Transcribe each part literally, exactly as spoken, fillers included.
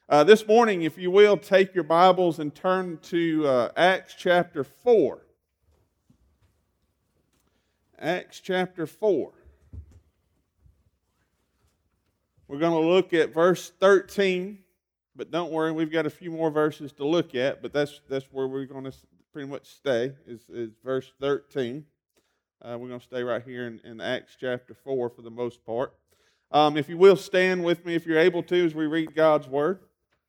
Uh, this morning, if you will, take your Bibles and turn to uh, Acts chapter four. Acts chapter four. We're going to look at verse thirteen, but don't worry, we've got a few more verses to look at, but that's that's where we're going to pretty much stay, is, is verse thirteen. Uh, we're going to stay right here in, in Acts chapter four for the most part. Um, if you will, stand with me if you're able to as we read God's Word.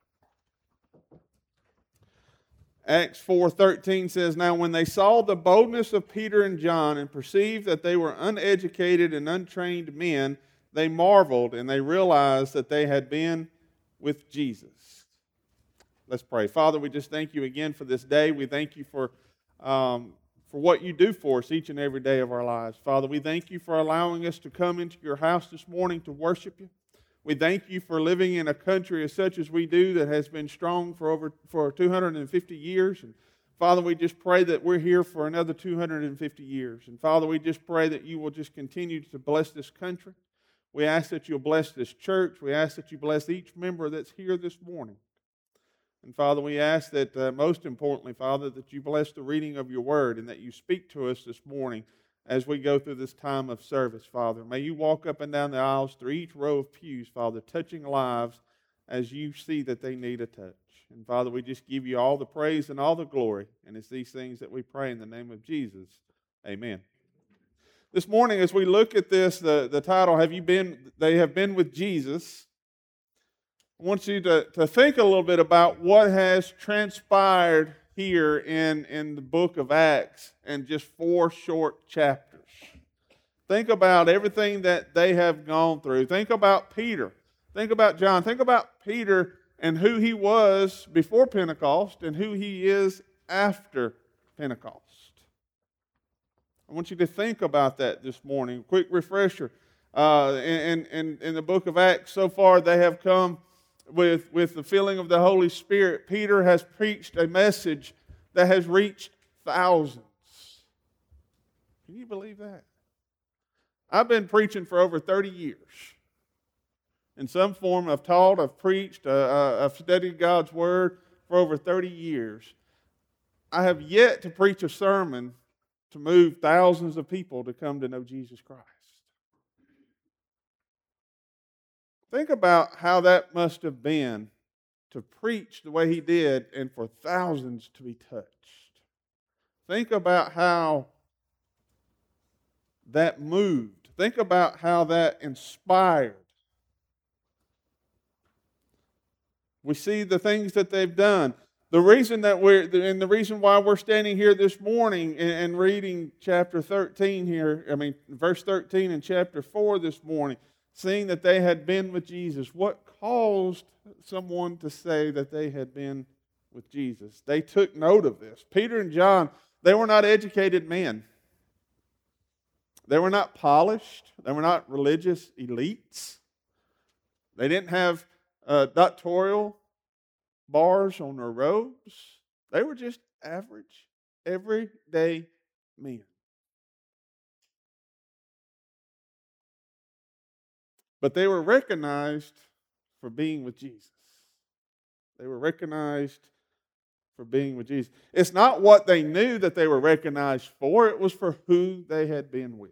Acts four thirteen says, "Now when they saw the boldness of Peter and John and perceived that they were uneducated and untrained men, they marveled and they realized that they had been with Jesus." Let's pray. Father, we just thank you again for this day. We thank you for, um, for what you do for us each and every day of our lives. Father, we thank you for allowing us to come into your house this morning to worship you. We thank you for living in a country as such as we do that has been strong for over for two hundred fifty years. And Father, we just pray that we're here for another two hundred fifty years. And Father, we just pray that you will just continue to bless this country. We ask that you'll bless this church. We ask that you bless each member that's here this morning. And Father, we ask that uh, most importantly, Father, that you bless the reading of your word and that you speak to us this morning as we go through this time of service, Father. May you walk up and down the aisles through each row of pews, Father, touching lives as you see that they need a touch. And Father, we just give you all the praise and all the glory. And it's these things that we pray in the name of Jesus. Amen. This morning, as we look at this, the, the title, Have You Been, They Have Been with Jesus, I want you to, to think a little bit about what has transpired here in, in the book of Acts in just four short chapters. Think about everything that they have gone through. Think about Peter. Think about John. Think about Peter and who he was before Pentecost and who he is after Pentecost. I want you to think about that this morning. Quick refresher. Uh, in, in, in the book of Acts, so far they have come with, with the filling of the Holy Spirit. Peter has preached a message that has reached thousands. Can you believe that? I've been preaching for over thirty years. In some form, I've taught, I've preached, uh, I've studied God's Word for over thirty years. I have yet to preach a sermon to move thousands of people to come to know Jesus Christ. Think about how that must have been to preach the way he did and for thousands to be touched. Think about how that moved. Think about how that inspired. We see the things that they've done. The reason that we're, and the reason why we're standing here this morning and reading chapter thirteen here, I mean, verse thirteen in chapter four this morning, seeing that they had been with Jesus. What caused someone to say that they had been with Jesus? They took note of this. Peter and John, they were not educated men. They were not polished. They were not religious elites. They didn't have uh, doctoral bars on their robes. They were just average, everyday men. But they were recognized for being with Jesus. They were recognized for being with Jesus. It's not what they knew that they were recognized for, it was for who they had been with.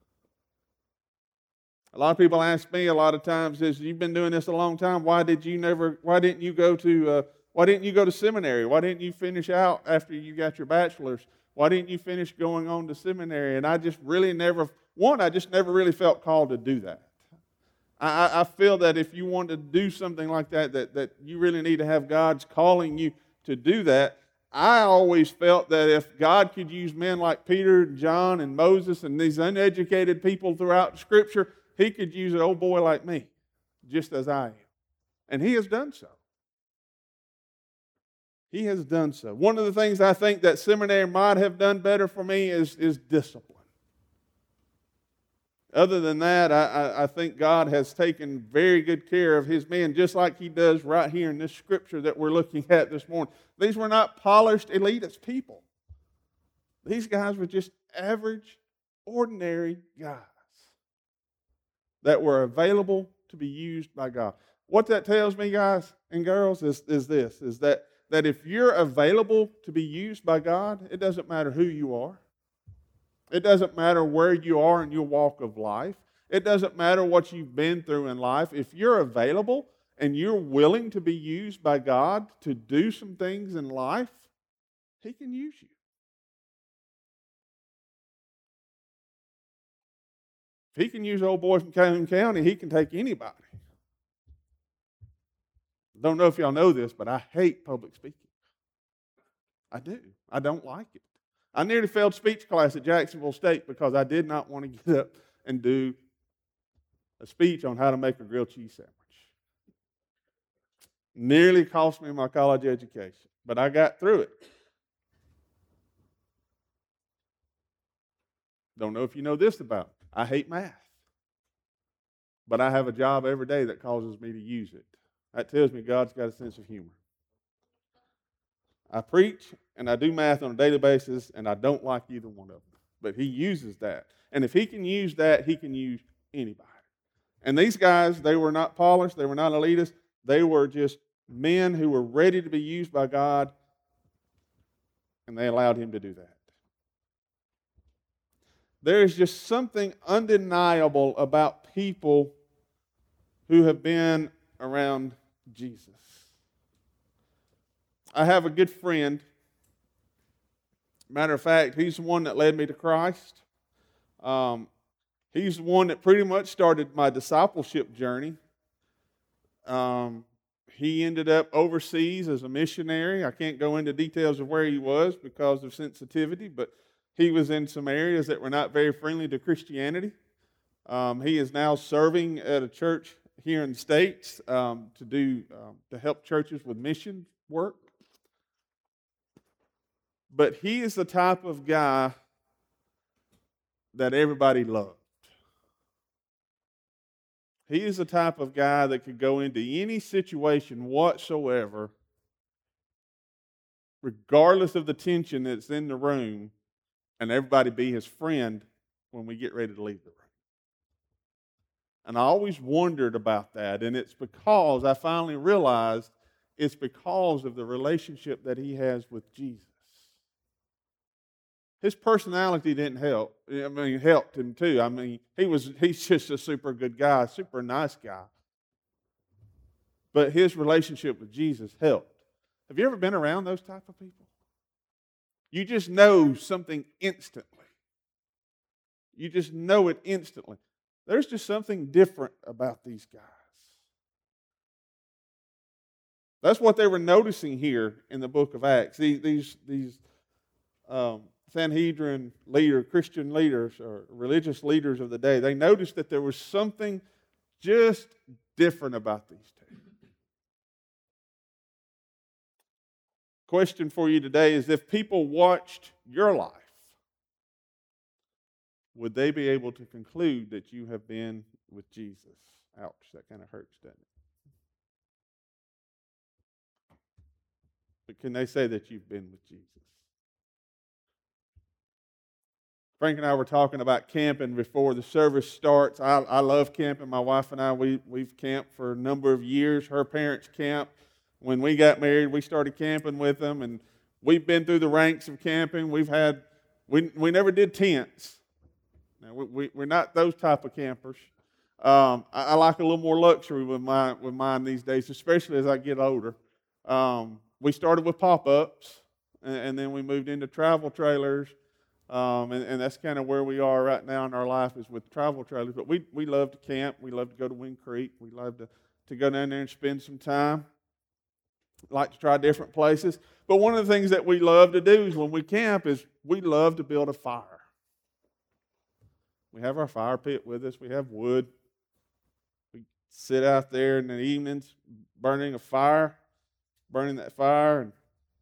A lot of people ask me a lot of times, is you've been doing this a long time, why did you never why didn't you go to uh, why didn't you go to seminary? Why didn't you finish out after you got your bachelor's? Why didn't you finish going on to seminary? And I just really never one, I just never really felt called to do that. I, I feel that if you want to do something like that, that, that you really need to have God's calling you to do that. I always felt that if God could use men like Peter and John and Moses and these uneducated people throughout Scripture, he could use an old boy like me, just as I am. And he has done so. He has done so. One of the things I think that seminary might have done better for me is, is discipline. Other than that, I, I, I think God has taken very good care of his men, just like he does right here in this scripture that we're looking at this morning. These were not polished, elitist people. These guys were just average, ordinary guys that were available to be used by God. What that tells me, guys and girls, is, is this, is that, that if you're available to be used by God, it doesn't matter who you are. It doesn't matter where you are in your walk of life. It doesn't matter what you've been through in life. If you're available and you're willing to be used by God to do some things in life, He can use you. If He can use old boy from Calhoun County, He can take anybody. Don't know if y'all know this, but I hate public speaking. I do. I don't like it. I nearly failed speech class at Jacksonville State because I did not want to get up and do a speech on how to make a grilled cheese sandwich. Nearly cost me my college education, but I got through it. Don't know if you know this about me. I hate math. But I have a job every day that causes me to use it. That tells me God's got a sense of humor. I preach and I do math on a daily basis, and I don't like either one of them. But He uses that. And if He can use that, He can use anybody. And these guys, they were not polished, they were not elitists, they were just men who were ready to be used by God, and they allowed Him to do that. There is just something undeniable about people who have been around Jesus. I have a good friend. Matter of fact, he's the one that led me to Christ. Um, he's the one that pretty much started my discipleship journey. Um, he ended up overseas as a missionary. I can't go into details of where he was because of sensitivity, but he was in some areas that were not very friendly to Christianity. Um, he is now serving at a church here in the States um, to do um, to help churches with mission work. But he is the type of guy that everybody loved. He is the type of guy that could go into any situation whatsoever, regardless of the tension that's in the room, and everybody be his friend when we get ready to leave the room. And I always wondered about that, and it's because I finally realized it's because of the relationship that he has with Jesus. His personality didn't help. I mean, it helped him too. I mean, he was he's just a super good guy, super nice guy. But his relationship with Jesus helped. Have you ever been around those type of people? You just know something instantly. You just know it instantly. There's just something different about these guys. That's what they were noticing here in the book of Acts. These, these, these um, Sanhedrin leaders, Christian leaders, or religious leaders of the day, they noticed that there was something just different about these two. Question for you today is, if people watched your life, would they be able to conclude that you have been with Jesus? Ouch, that kind of hurts, doesn't it? But can they say that you've been with Jesus? Frank and I were talking about camping before the service starts. I, I love camping. My wife and I, we, we've camped for a number of years. Her parents camped. When we got married, we started camping with them, and we've been through the ranks of camping. We've had, we, we never did tents. Now, we, we, we're not those type of campers. Um, I, I like a little more luxury with, my, with mine these days, especially as I get older. Um, we started with pop-ups, and, and then we moved into travel trailers. Um, and, and that's kind of where we are right now in our life, is with travel trailers. But we, we love to camp. We love to go to Wind Creek. We love to, to go down there and spend some time. Like to try different places. But one of the things that we love to do is when we camp is we love to build a fire. We have our fire pit with us. We have wood. We sit out there in the evenings burning a fire, burning that fire, and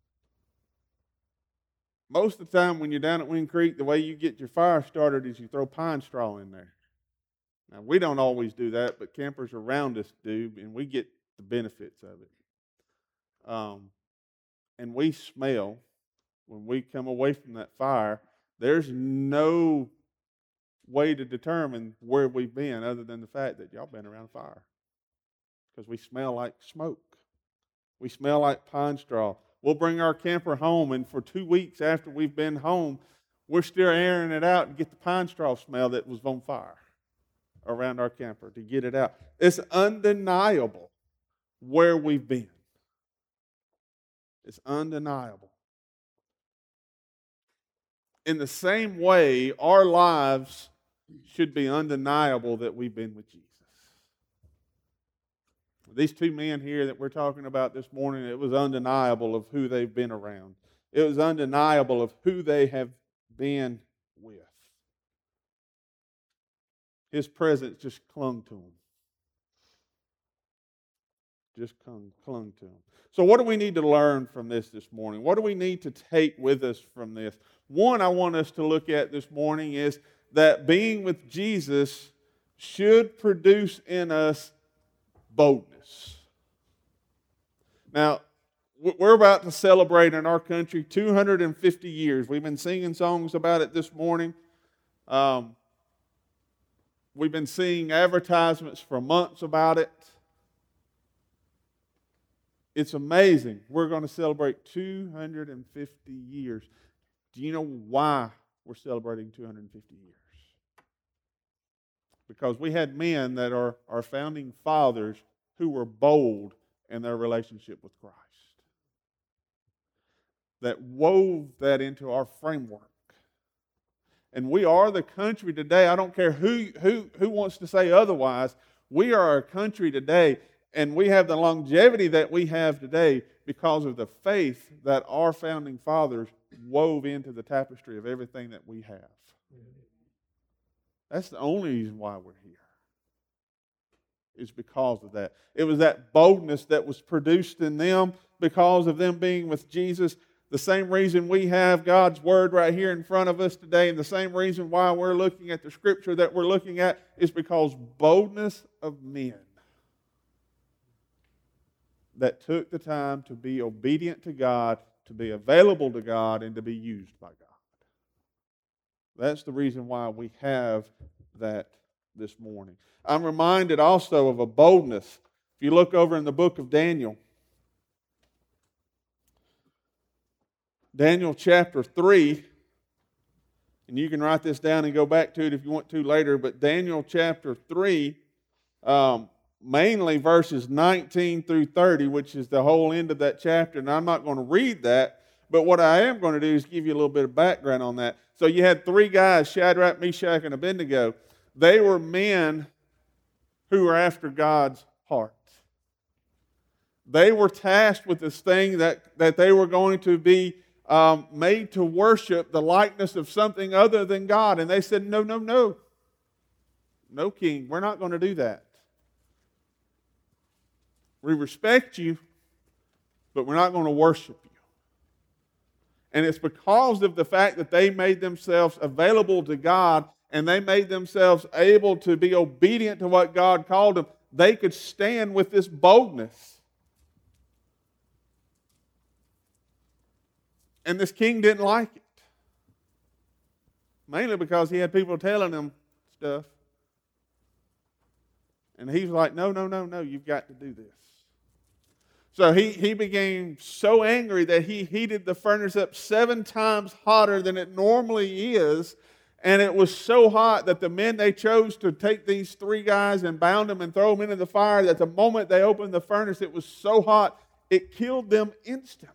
most of the time when you're down at Wind Creek, the way you get your fire started is you throw pine straw in there. Now, we don't always do that, but campers around us do, and we get the benefits of it. Um, and we smell, when we come away from that fire, there's no way to determine where we've been other than the fact that y'all been around fire. because we smell like smoke. We smell like pine straw. We'll bring our camper home, and for two weeks after we've been home, we're still airing it out to get the pine straw smell that was on fire around our camper, to get it out. It's undeniable where we've been. It's undeniable. In the same way, our lives should be undeniable that we've been with Jesus. These two men here that we're talking about this morning, it was undeniable of who they've been around. It was undeniable of who they have been with. His presence just clung to them. Just clung, clung to them. So what do we need to learn from this this morning? What do we need to take with us from this? One I want us to look at this morning is that being with Jesus should produce in us boldness. Now, we're about to celebrate in our country two hundred fifty years. We've been singing songs about it this morning. Um, we've been seeing advertisements for months about it. It's amazing. We're going to celebrate two hundred fifty years. Do you know why we're celebrating two hundred fifty years? Because we had men that are our founding fathers who were bold in their relationship with Christ, that wove that into our framework. And we are the country today. I don't care who, who, who wants to say otherwise. We are a country today, and we have the longevity that we have today because of the faith that our founding fathers wove into the tapestry of everything that we have. That's the only reason why we're here. Is because of that. It was that boldness that was produced in them because of them being with Jesus. The same reason we have God's Word right here in front of us today, and the same reason why we're looking at the Scripture that we're looking at, is because boldness of men that took the time to be obedient to God, to be available to God, and to be used by God. That's the reason why we have that this morning. I'm reminded also of a boldness. If you look over in the book of Daniel, Daniel chapter three, and you can write this down and go back to it if you want to later, but Daniel chapter three, um, mainly verses nineteen through thirty, which is the whole end of that chapter, and I'm not going to read that, but what I am going to do is give you a little bit of background on that. So you had three guys, Shadrach, Meshach, and Abednego. They were men who were after God's heart. They were tasked with this thing that, that they were going to be um, made to worship the likeness of something other than God. And they said, no, no, no. No, king, we're not going to do that. We respect you, but we're not going to worship you. And it's because of the fact that they made themselves available to God and they made themselves able to be obedient to what God called them, they could stand with this boldness. And this king didn't like it. Mainly because he had people telling him stuff. And he was like, no, no, no, no, you've got to do this. So he, he became so angry that he heated the furnace up seven times hotter than it normally is. And it was so hot that the men they chose to take these three guys and bound them and throw them into the fire, that the moment they opened the furnace, it was so hot, it killed them instantly.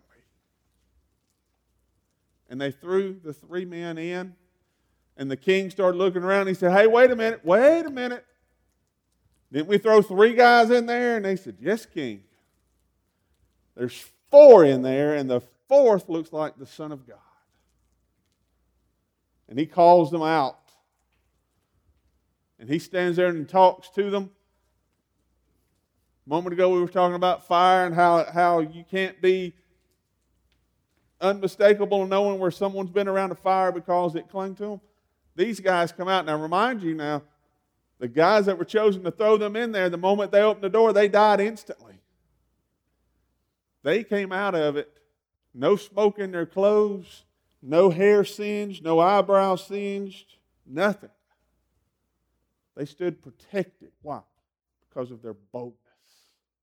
And they threw the three men in, and the king started looking around. He said, hey, wait a minute, wait a minute. Didn't we throw three guys in there? And they said, yes, king. There's four in there, and the fourth looks like the Son of God. And he calls them out. And he stands there and talks to them. A moment ago we were talking about fire and how, how you can't be unmistakable in knowing where someone's been around a fire because it clung to them. These guys come out. Now remind you now, the guys that were chosen to throw them in there, the moment they opened the door, they died instantly. They came out of it, no smoke in their clothes, no hair singed, no eyebrows singed, nothing. They stood protected. Why? Because of their boldness.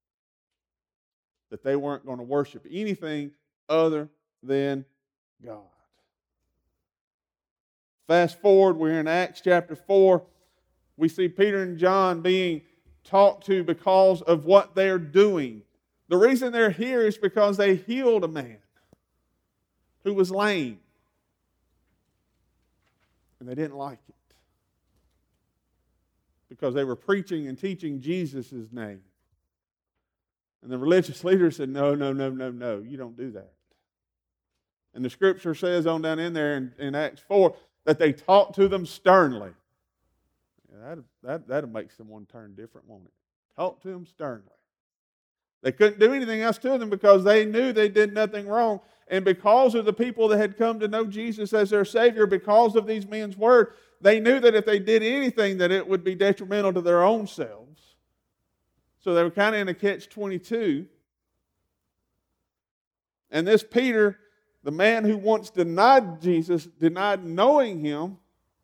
that they weren't going to worship anything other than God. Fast forward, we're in Acts chapter four. We see Peter and John being talked to because of what they're doing. The reason they're here is because they healed a man who was lame. And they didn't like it. Because they were preaching and teaching Jesus' name. And the religious leaders said, no, no, no, no, no, you don't do that. And the scripture says on down in there in, in Acts four that they talked to them sternly. Yeah, that, that, that'll make someone turn different, won't it? Talk to them sternly. They couldn't do anything else to them because they knew they did nothing wrong. And because of the people that had come to know Jesus as their Savior, because of these men's word, they knew that if they did anything, that it would be detrimental to their own selves. So they were kind of in a catch twenty-two. And this Peter, the man who once denied Jesus, denied knowing Him,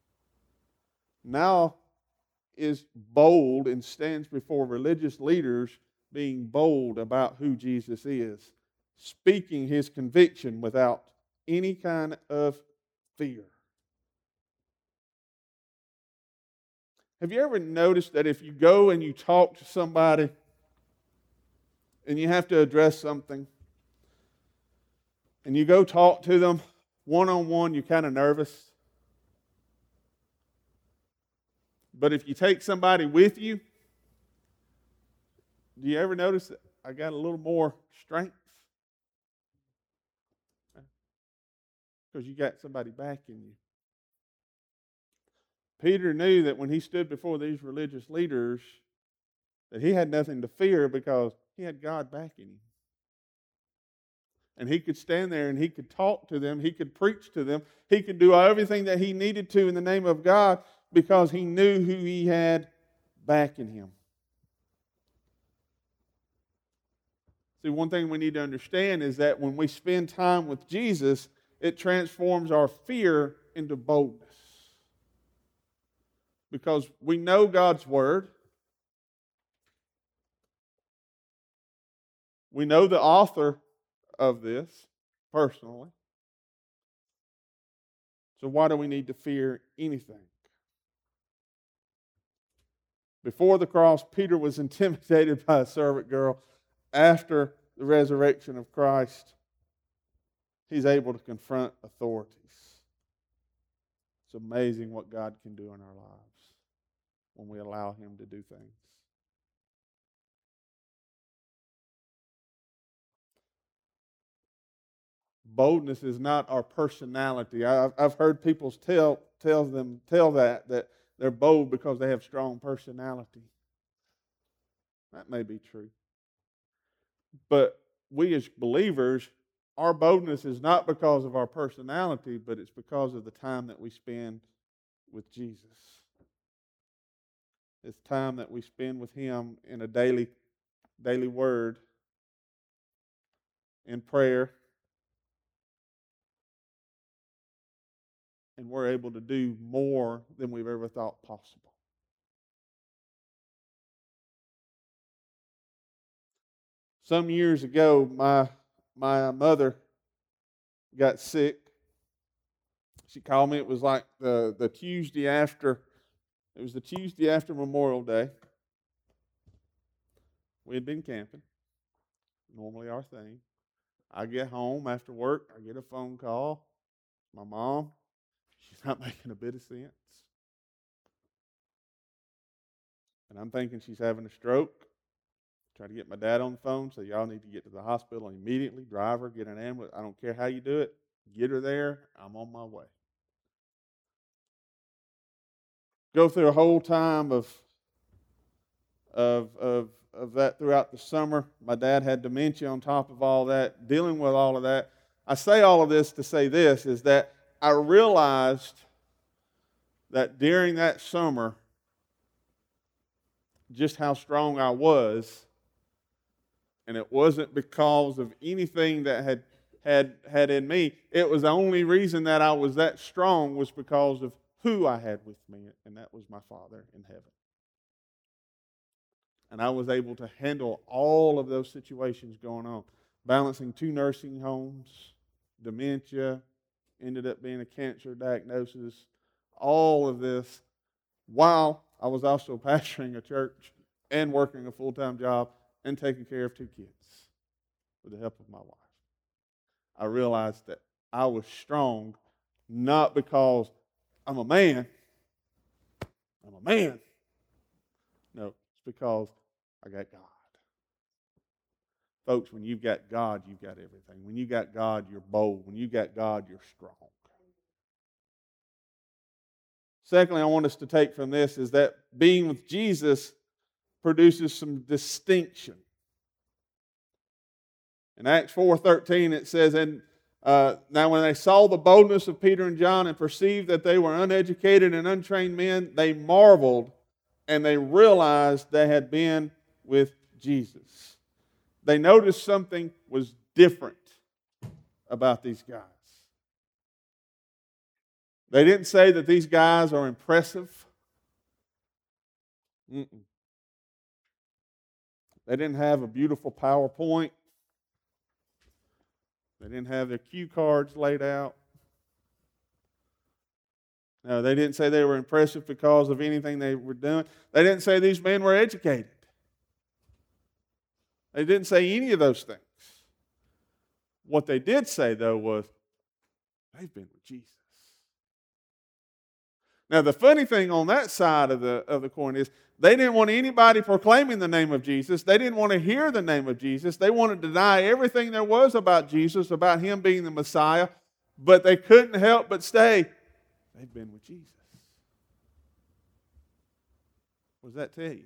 now is bold and stands before religious leaders being bold about who Jesus is, speaking his conviction without any kind of fear. Have you ever noticed that if you go and you talk to somebody and you have to address something, and you go talk to them one-on-one, you're kind of nervous? But if you take somebody with you, do you ever notice that I got a little more strength? Because you got somebody backing you. Peter knew that when he stood before these religious leaders, that he had nothing to fear because he had God backing him. And he could stand there and he could talk to them, he could preach to them, he could do everything that he needed to in the name of God because he knew who he had backing him. See, one thing we need to understand is that when we spend time with Jesus, it transforms our fear into boldness. Because we know God's Word. We know the author of this personally. So why do we need to fear anything? Before the cross, Peter was intimidated by a servant girl. After the resurrection of Christ, he's able to confront authorities. It's amazing what God can do in our lives when we allow Him to do things. Boldness is not our personality. I've, I've heard people tell, tell them tell that, that they're bold because they have strong personality. That may be true. But we as believers, our boldness is not because of our personality, but it's because of the time that we spend with Jesus. It's time that we spend with Him in a daily, daily word, in prayer, and we're able to do more than we've ever thought possible. Some years ago, my my mother got sick. She called me. It was like the, the Tuesday after, it was the Tuesday after Memorial Day. We had been camping, normally our thing. I get home after work, I get a phone call. My mom, she's not making a bit of sense. And I'm thinking she's having a stroke. Try to get my dad on the phone, say, y'all need to get to the hospital immediately, drive her, get an ambulance. I don't care how you do it. Get her there. I'm on my way. Go through a whole time of, of, of, of that throughout the summer. My dad had dementia on top of all that, dealing with all of that. I say all of this to say this, is that I realized that during that summer, just how strong I was. And it wasn't because of anything that had, had, had in me. It was the only reason that I was that strong was because of who I had with me, and that was my Father in heaven. And I was able to handle all of those situations going on. Balancing two nursing homes, dementia, ended up being a cancer diagnosis, all of this while I was also pastoring a church and working a full-time job and taking care of two kids with the help of my wife. I realized that I was strong not because I'm a man. I'm a man. No, it's because I got God. Folks, when you've got God, you've got everything. When you got God, you're bold. When you got God, you're strong. Secondly, I want us to take from this is that being with Jesus produces some distinction. In Acts four thirteen, it says, and uh, now when they saw the boldness of Peter and John and perceived that they were uneducated and untrained men, they marveled and they realized they had been with Jesus. They noticed something was different about these guys. They didn't say that these guys are impressive. Mm-mm. They didn't have a beautiful PowerPoint. They didn't have their cue cards laid out. No, they didn't say they were impressive because of anything they were doing. They didn't say these men were educated. They didn't say any of those things. What they did say, though, was they've been with Jesus. Now, the funny thing on that side of the, of the coin is they didn't want anybody proclaiming the name of Jesus. They didn't want to hear the name of Jesus. They wanted to deny everything there was about Jesus, about Him being the Messiah, but they couldn't help but say, they've been with Jesus. What does that tell you?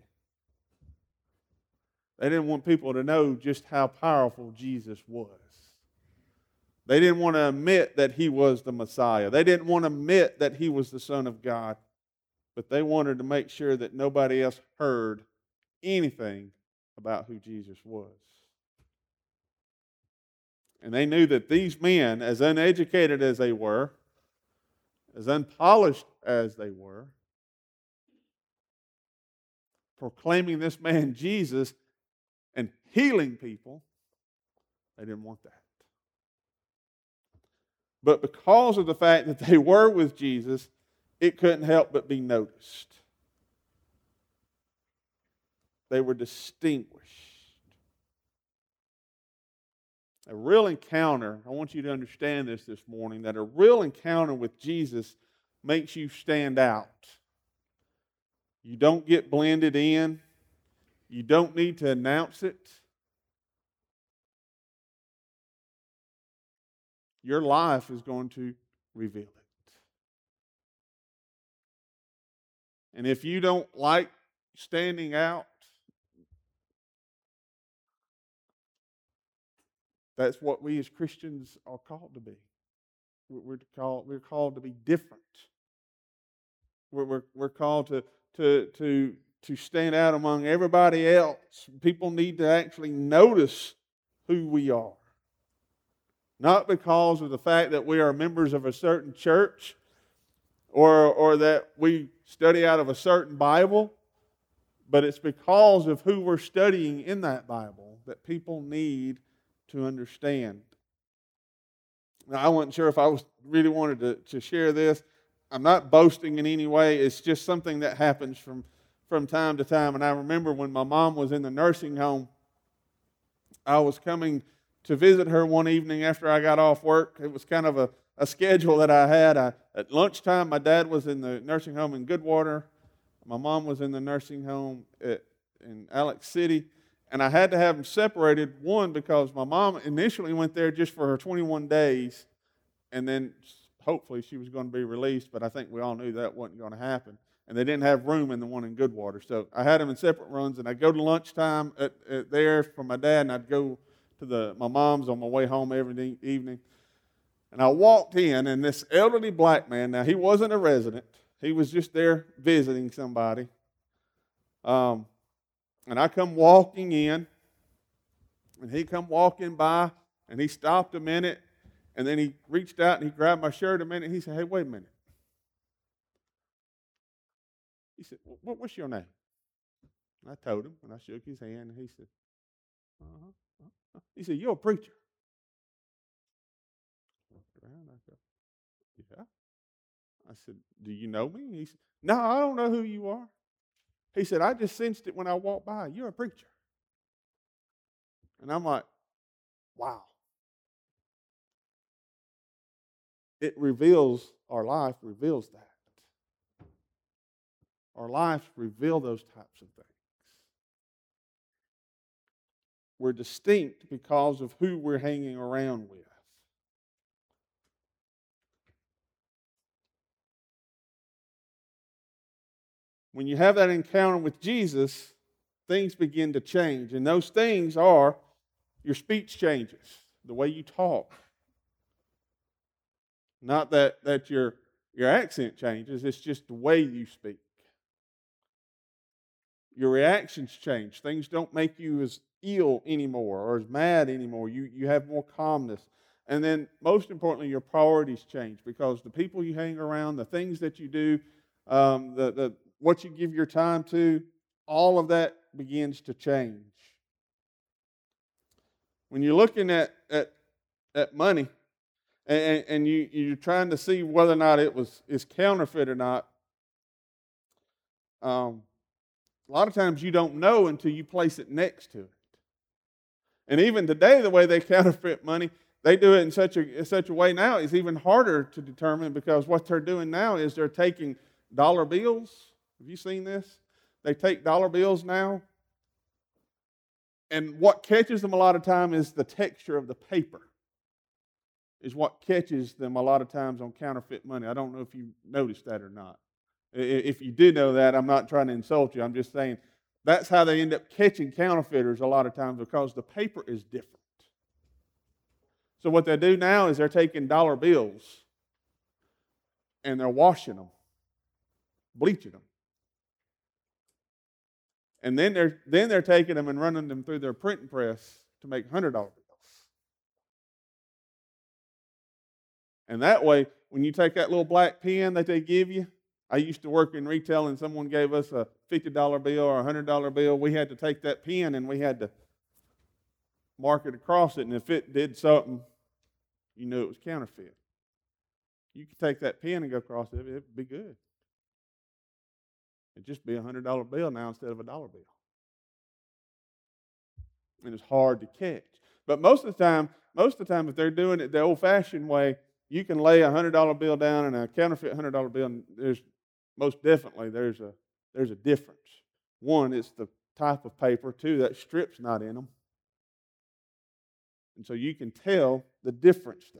They didn't want people to know just how powerful Jesus was. They didn't want to admit that He was the Messiah. They didn't want to admit that He was the Son of God. But they wanted to make sure that nobody else heard anything about who Jesus was. And they knew that these men, as uneducated as they were, as unpolished as they were, proclaiming this man Jesus and healing people, they didn't want that. But because of the fact that they were with Jesus, it couldn't help but be noticed. They were distinguished. A real encounter, I want you to understand this this morning, that a real encounter with Jesus makes you stand out. You don't get blended in. You don't need to announce it. Your life is going to reveal it. And if you don't like standing out, that's what we as Christians are called to be. We're called, we're called to be different. We're, we're, we're called to, to, to, to stand out among everybody else. People need to actually notice who we are. Not because of the fact that we are members of a certain church or, or that we study out of a certain Bible, but it's because of who we're studying in that Bible that people need to understand. Now, I wasn't sure if I was really wanted to, to share this. I'm not boasting in any way. It's just something that happens from, from time to time. And I remember when my mom was in the nursing home, I was coming to visit her one evening after I got off work. It was kind of a, a schedule that I had. I, at lunchtime, my dad was in the nursing home in Goodwater. My mom was in the nursing home at, in Alex City. And I had to have them separated, one, because my mom initially went there just for her twenty-one days, and then hopefully she was going to be released, but I think we all knew that wasn't going to happen. And they didn't have room in the one in Goodwater. So I had them in separate runs, and I'd go to lunchtime at, at there for my dad, and I'd go to the my mom's on my way home every evening. And I walked in, and this elderly black man, now he wasn't a resident. He was just there visiting somebody. Um, and I come walking in, and he come walking by, and he stopped a minute, and then he reached out, and he grabbed my shirt a minute, and he said, "Hey, wait a minute." He said, "What's your name?" And I told him, and I shook his hand, and he said, uh-huh, uh-huh. He said, "You're a preacher." I looked around, I go, "Yeah." I said, "Do you know me?" He said, "No, I don't know who you are." He said, "I just sensed it when I walked by. You're a preacher." And I'm like, wow. It reveals, our life reveals that. Our lives reveal those types of things. We're distinct because of who we're hanging around with. When you have that encounter with Jesus, things begin to change. And those things are your speech changes, the way you talk. Not that, that your, your accent changes, it's just the way you speak. Your reactions change. Things don't make you as ill anymore or as mad anymore. You, you have more calmness. And then, most importantly, your priorities change because the people you hang around, the things that you do, um, the, the what you give your time to, all of that begins to change. When you're looking at, at, at money and, and you, you're trying to see whether or not it was is counterfeit or not, um, a lot of times you don't know until you place it next to it. And even today, the way they counterfeit money, they do it in such a in such a way now, it's even harder to determine because what they're doing now is they're taking dollar bills. Have you seen this? They take dollar bills now, and what catches them a lot of time is the texture of the paper, is what catches them a lot of times on counterfeit money. I don't know if you noticed that or not. If you did know that, I'm not trying to insult you. I'm just saying that's how they end up catching counterfeiters a lot of times because the paper is different. So what they do now is they're taking dollar bills and they're washing them, bleaching them. And then they're, then they're taking them and running them through their printing press to make one hundred dollar bills. And that way, when you take that little black pen that they give you, I used to work in retail and someone gave us a fifty dollar bill or a one hundred dollar bill. We had to take that pen and we had to mark it across it. And if it did something, you knew it was counterfeit. You could take that pen and go across it, it would be good. It'd just be a one hundred dollar bill now instead of a dollar bill. And it's hard to catch. But most of the time, most of the time if they're doing it the old-fashioned way, you can lay a one hundred dollar bill down and a counterfeit one hundred dollar bill, and there's most definitely there's a there's a difference. One, it's the type of paper. Two, that strip's not in them. And so you can tell the difference there.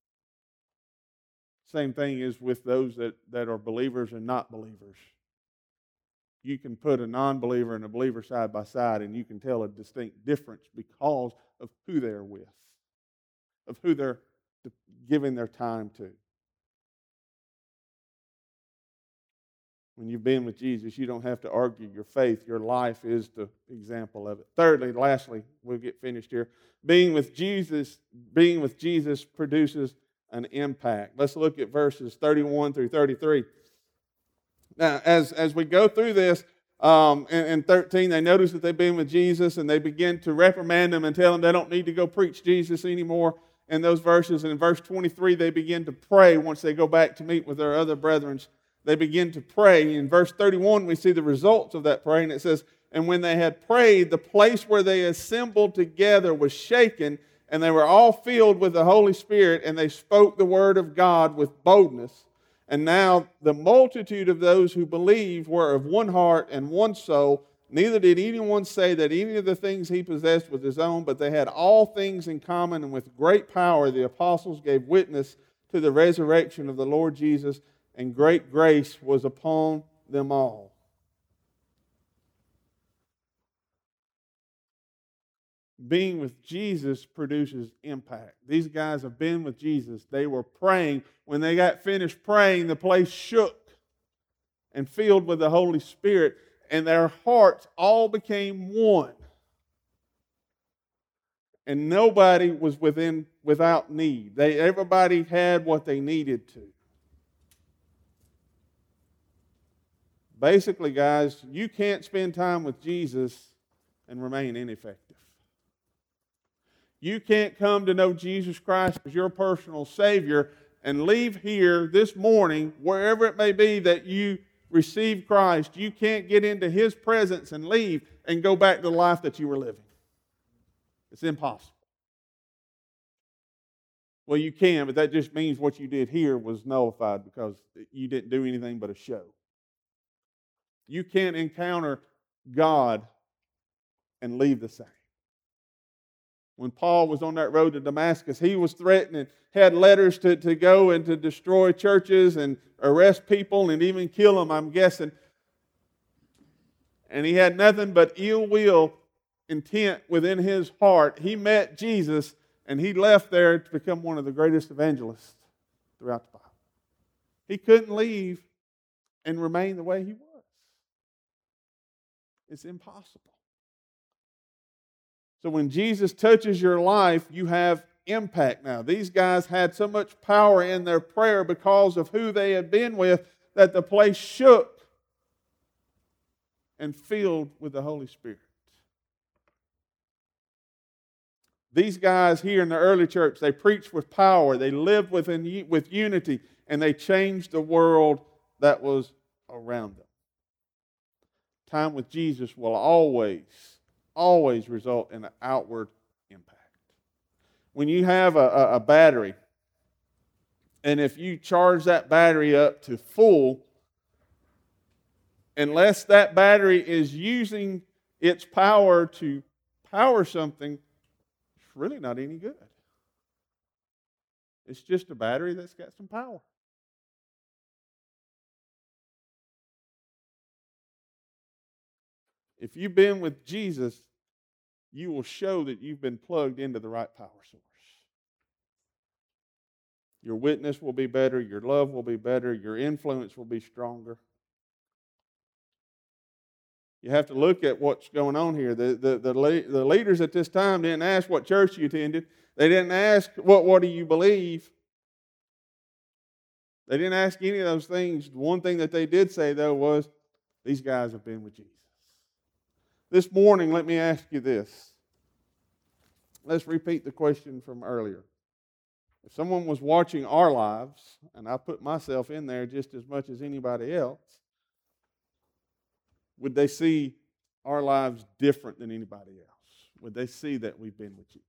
Same thing is with those that, that are believers and not believers. You can put a non-believer and a believer side by side and you can tell a distinct difference because of who they're with, of who they're giving their time to. When you've been with Jesus, you don't have to argue your faith. Your life is the example of it. Thirdly, lastly, we'll get finished here. Being with Jesus, being with Jesus produces an impact. Let's look at verses thirty-one through thirty-three. Now, as, as we go through this, um, in, in thirteen, they notice that they've been with Jesus, and they begin to reprimand them and tell them they don't need to go preach Jesus anymore in those verses. And in verse twenty-three, they begin to pray once they go back to meet with their other brethren. They begin to pray. In verse thirty-one, we see the results of that praying. It says, "And when they had prayed, the place where they assembled together was shaken, and they were all filled with the Holy Spirit, and they spoke the word of God with boldness. And now the multitude of those who believed were of one heart and one soul. Neither did anyone say that any of the things he possessed was his own, but they had all things in common, and with great power the apostles gave witness to the resurrection of the Lord Jesus, and great grace was upon them all." Being with Jesus produces impact. These guys have been with Jesus. They were praying. When they got finished praying, the place shook and filled with the Holy Spirit, and their hearts all became one. And nobody was within without need. They everybody had what they needed to. Basically, guys, you can't spend time with Jesus and remain ineffective. You can't come to know Jesus Christ as your personal Savior and leave here this morning, wherever it may be that you receive Christ. You can't get into His presence and leave and go back to the life that you were living. It's impossible. Well, you can, but that just means what you did here was nullified because you didn't do anything but a show. You can't encounter God and leave the same. When Paul was on that road to Damascus, he was threatening, had letters to, to go and to destroy churches and arrest people and even kill them, I'm guessing. And he had nothing but ill will intent within his heart. He met Jesus and he left there to become one of the greatest evangelists throughout the Bible. He couldn't leave and remain the way he was. It's impossible. So when Jesus touches your life, you have impact now. These guys had so much power in their prayer because of who they had been with that the place shook and filled with the Holy Spirit. These guys here in the early church, they preached with power, they lived within, with unity, and they changed the world that was around them. Time with Jesus will always, always result in an outward impact. When you have a, a, a battery, and if you charge that battery up to full, unless that battery is using its power to power something, it's really not any good. It's just a battery that's got some power. If you've been with Jesus, you will show that you've been plugged into the right power source. Your witness will be better, your love will be better, your influence will be stronger. You have to look at what's going on here. The, the, the, the leaders at this time didn't ask what church you attended. They didn't ask, what, what do you believe? They didn't ask any of those things. The one thing that they did say, though, was, these guys have been with Jesus. This morning, let me ask you this. Let's repeat the question from earlier. If someone was watching our lives, and I put myself in there just as much as anybody else, would they see our lives different than anybody else? Would they see that we've been with Jesus?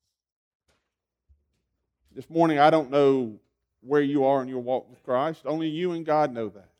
This morning, I don't know where you are in your walk with Christ. Only you and God know that.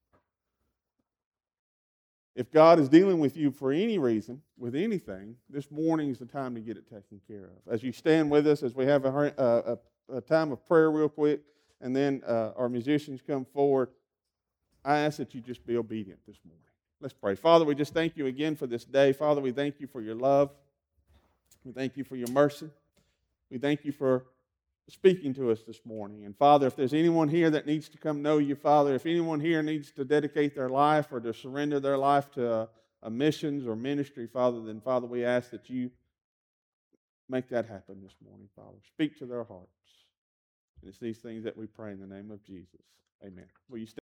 If God is dealing with you for any reason, with anything, this morning is the time to get it taken care of. As you stand with us, as we have a, a, a time of prayer real quick, and then uh, our musicians come forward, I ask that you just be obedient this morning. Let's pray. Father, we just thank you again for this day. Father, we thank you for your love. We thank you for your mercy. We thank you for speaking to us this morning. And Father, if there's anyone here that needs to come know you, Father, if anyone here needs to dedicate their life or to surrender their life to a, a missions or ministry, Father, then Father, we ask that you make that happen this morning, Father. Speak to their hearts. And it's these things that we pray in the name of Jesus. Amen. Will you stand?